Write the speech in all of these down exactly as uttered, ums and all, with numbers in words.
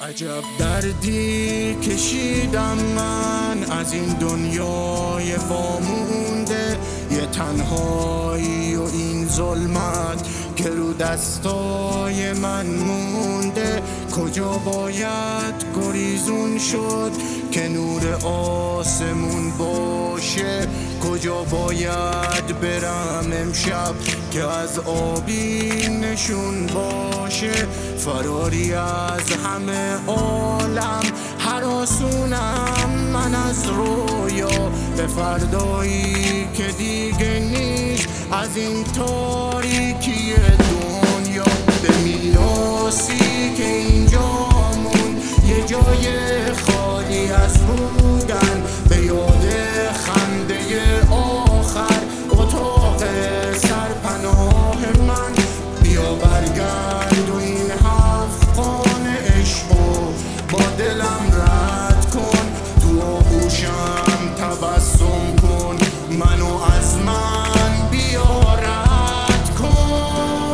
عجب دردی کشیدم من از این دنیای وامونده، یه تنهایی و این ظلمت که رو دستای من مونده. کجا باید گریزون شد که نور آسمون باشه؟ کجا باید برم امشب که از آبینشون باشه؟ فراری از همه عالم هراسونم من از رویا به فردایی که دیگه نیست از این تاریکی دنیا. به میراثی که اینجامون یه جای خالی از بودن، به یاد خنده آخر اتاق سرپناه من. بیا برگرد و این هفتان عشق و با دلم رد کن، تو آغوشم تبسم کن، منو از من بیا رد کن.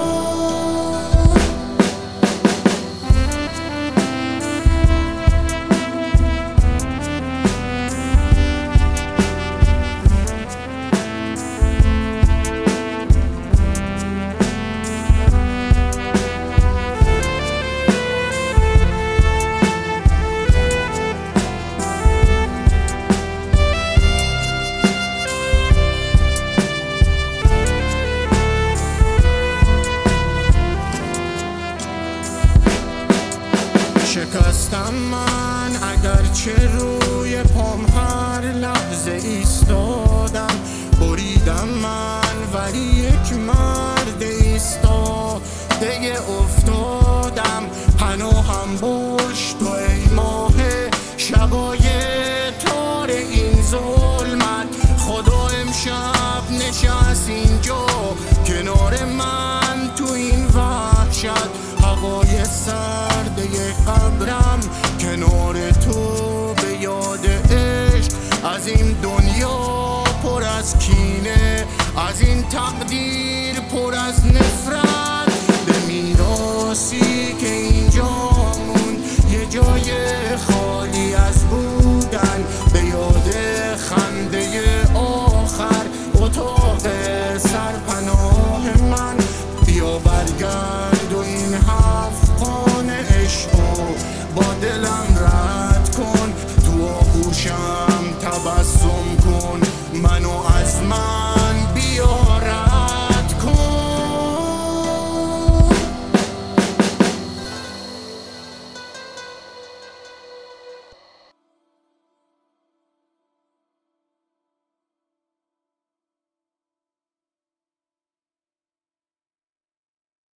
شکستم من اگرچه روی پام هر لحظه ایستادم، بریدم من ولی یک مرد ایستاده افتادم. پناهم باش تو ای ماه شبای تار این ظلمت، خدا امشب نشست اینجا کنار من تو این وحشت. هوای سرده قبرم کنار تو به یاد عشق، از این دنیا پر از کینه، از این تقدیر پر از نفرت. به میراثی که اینجامون یه جای خالی از بودن، به یاد خنده آخر اتاق سرپناه من. بیا برگرد و این هفتان عشق با دلم رد کن، تو آغوشم